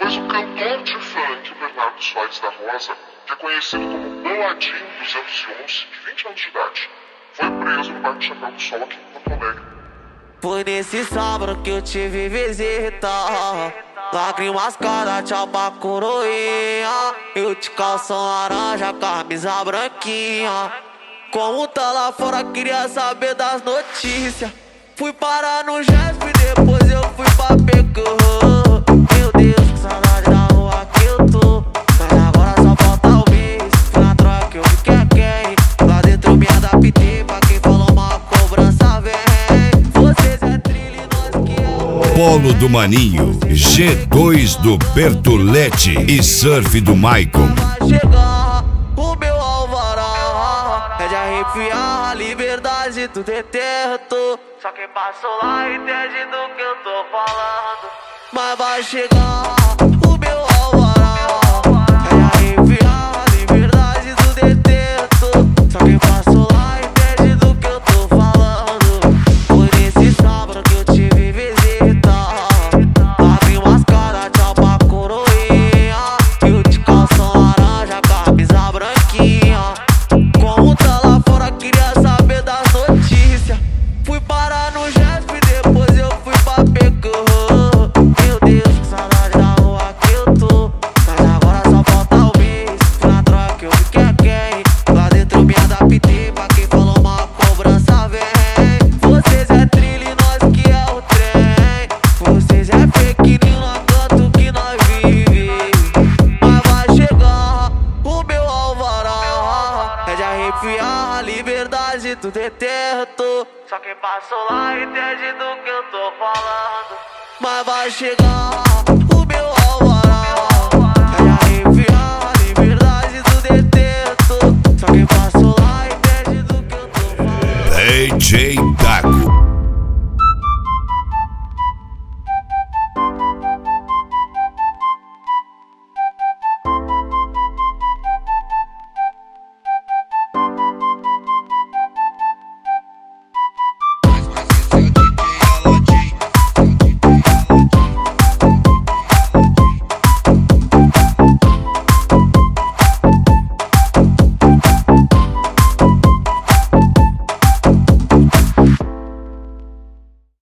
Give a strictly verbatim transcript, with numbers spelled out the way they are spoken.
Mas o cantor de funk Bernardo Soares da Rosa, que é conhecido como Boladinho duzentos e onze, de vinte anos de idade, foi preso no bairro Chapéu do Sol aqui em Porto Alegre. Foi nesse sábado que eu tive visita, lágrimas cada tchau pra coroinha. Eu de calção laranja, camisa branquinha. Como tá lá fora, queria saber das notícias. Fui parar no Jesp, depois eu fui pra Pecô. Meu Deus, que saudade da rua que eu tô. Mas agora só falta o mês. Foi na troca que eu vi que é quem. Lá dentro eu me adaptei, pra quem falou mal a cobrança vem. Vocês é trilha e nós que é o Polo do Maninho, G dois do Bertolete e Surf do Maicon. Vai chegar o meu alvará, é de arrepiar a liberdade do deteto. Só quem passou lá entende do que eu tô falando. Mas vai chegar o meu alvará, é de arrepiar a liberdade do deteto. Só quem passou lá entende do que eu tô falando. Foi nesse sábado que eu tive visita, lágrimas cada tchau pra coroinha. Eu de calção laranja, camisa branquinha. Como tá lá fora, queria saber das notícias. Fui parar no Jesp, depois eu fui pra Pecô. Meu Deus, que saudade da rua que eu tô. Mas agora só falta o mês. Foi na troca que eu vi que é quem. Lá dentro eu me adaptei, pra quem falou mal a cobrança vem. Vocês é trilha e nós que é o trem. Vocês é fake news, não canto que nós vive. Mas vai chegar o meu alvará, é de arrepiar a liberdade do deteto. Só quem passou lá entende do que eu tô falando. Mas vai chegar o